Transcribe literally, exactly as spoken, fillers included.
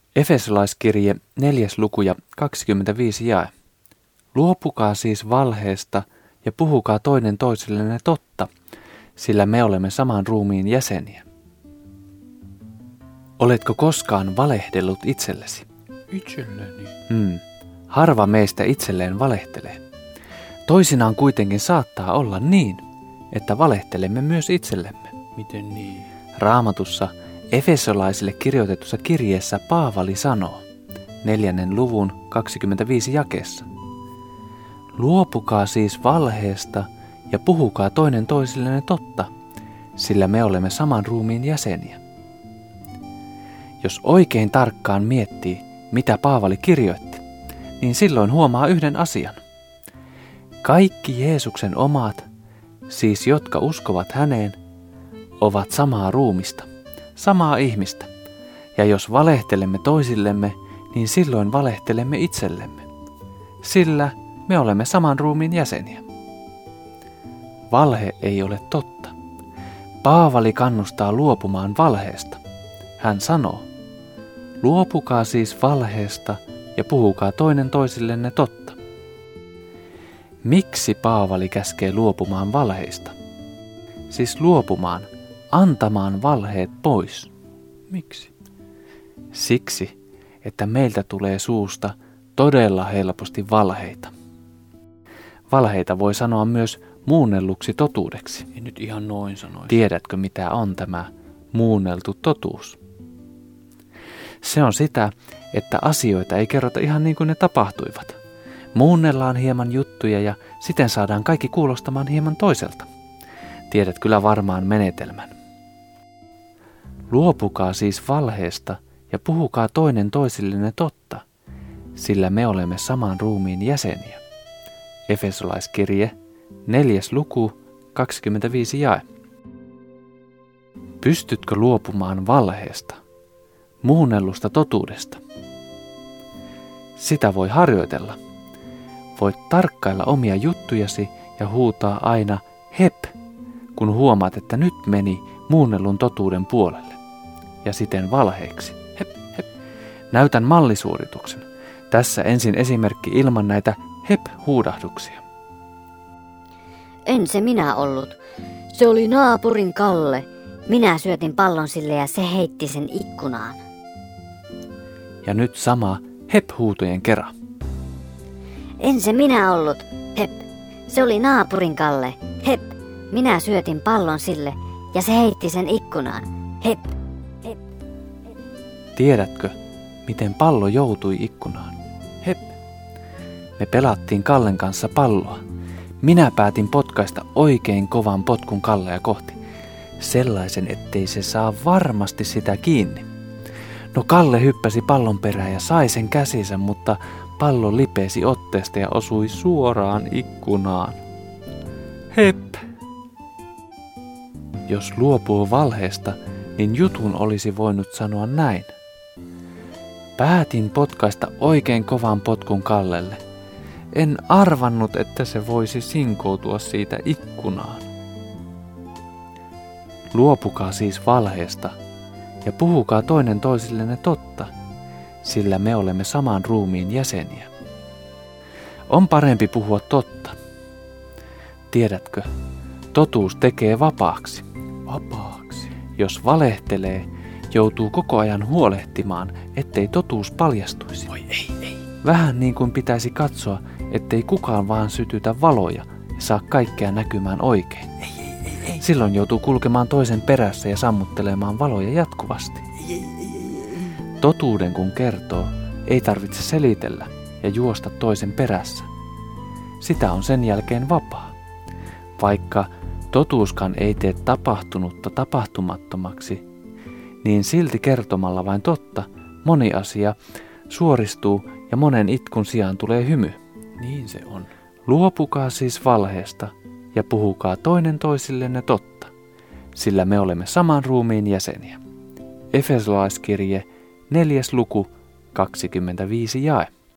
Efesolaiskirje neljäs luku ja kaksikymmentäviisi jae. Luopukaa siis valheesta ja puhukaa toinen toisillenne totta, sillä me olemme saman ruumiin jäseniä. Oletko koskaan valehdellut itsellesi? Itselleni? Hmm. Harva meistä itselleen valehtelee. Toisinaan kuitenkin saattaa olla niin, että valehtelemme myös itsellemme. Miten niin? Raamatussa Efesolaisille kirjoitetussa kirjeessä Paavali sanoo, neljännen luvun kaksikymmentäviisi jakeessa. Luopukaa siis valheesta ja puhukaa toinen toisillenne totta, sillä me olemme saman ruumiin jäseniä. Jos oikein tarkkaan miettii, mitä Paavali kirjoitti, niin silloin huomaa yhden asian. Kaikki Jeesuksen omat, siis jotka uskovat häneen, ovat samaa ruumista, samaa ihmistä. Ja jos valehtelemme toisillemme, niin silloin valehtelemme itsellemme, sillä me olemme saman ruumiin jäseniä. Valhe ei ole totta. Paavali kannustaa luopumaan valheesta. Hän sanoo, luopukaa siis valheesta ja puhukaa toinen toisillenne totta. Miksi Paavali käskee luopumaan valheista? Siis luopumaan, antamaan valheet pois. Miksi? Siksi, että meiltä tulee suusta todella helposti valheita. Valheita voi sanoa myös muunnelluksi totuudeksi. Ei nyt ihan noin sanoisi. Tiedätkö, mitä on tämä muunneltu totuus? Se on sitä, että asioita ei kerrota ihan niin kuin ne tapahtuivat. Muunnellaan hieman juttuja ja siten saadaan kaikki kuulostamaan hieman toiselta. Tiedät kyllä varmaan menetelmän. Luopukaa siis valheesta ja puhukaa toinen toisillenne totta, sillä me olemme saman ruumiin jäseniä. Efesolaiskirje, neljäs luku, kaksikymmentäviisi jae. Pystytkö luopumaan valheesta, muunnellusta totuudesta? Sitä voi harjoitella. Voit tarkkailla omia juttujasi ja huutaa aina hep, kun huomaat, että nyt meni muunnellun totuuden puolelle ja siten valheeksi. Hep, hep. Näytän mallisuorituksen. Tässä ensin esimerkki ilman näitä hep-huudahduksia. En se minä ollut. Se oli naapurin Kalle. Minä syötin pallon sille ja se heitti sen ikkunaan. Ja nyt sama hep-huutojen kerran. En se minä ollut. Hep. Se oli naapurin Kalle. Hep. Minä syötin pallon sille ja se heitti sen ikkunaan. Hep. Hep. Hep. Tiedätkö, miten pallo joutui ikkunaan? Hep. Me pelattiin Kallen kanssa palloa. Minä päätin potkaista oikein kovan potkun Kallea kohti. Sellaisen, ettei se saa varmasti sitä kiinni. No Kalle hyppäsi pallon perään ja sai sen käsinsä, mutta pallo lipesi otteesta ja osui suoraan ikkunaan. Hep! Jos luopuu valheesta, niin jutun olisi voinut sanoa näin. Päätin potkaista oikein kovan potkun Kallelle. En arvannut, että se voisi sinkoutua siitä ikkunaan. Luopukaa siis valheesta ja puhukaa toinen toisillenne totta, sillä me olemme saman ruumiin jäseniä. On parempi puhua totta. Tiedätkö, totuus tekee vapaaksi. Vapaaksi? Jos valehtelee, joutuu koko ajan huolehtimaan, ettei totuus paljastuisi. Oi ei, ei. Vähän niin kuin pitäisi katsoa, ettei kukaan vaan sytytä valoja ja saa kaikkea näkymään oikein. Ei, ei, ei, ei. Silloin joutuu kulkemaan toisen perässä ja sammuttelemaan valoja jatkuvasti. Ei, ei, ei, ei, ei. Totuuden kun kertoo, ei tarvitse selitellä ja juosta toisen perässä. Sitä on sen jälkeen vapaa. Vaikka totuuskaan ei tee tapahtunutta tapahtumattomaksi, niin silti kertomalla vain totta moni asia suoristuu ja monen itkun sijaan tulee hymy. Niin se on. Luopukaa siis valheesta ja puhukaa toinen toisillenne totta, sillä me olemme saman ruumiin jäseniä. Efesolaiskirje, neljäs luku, kaksikymmentäviisi jae.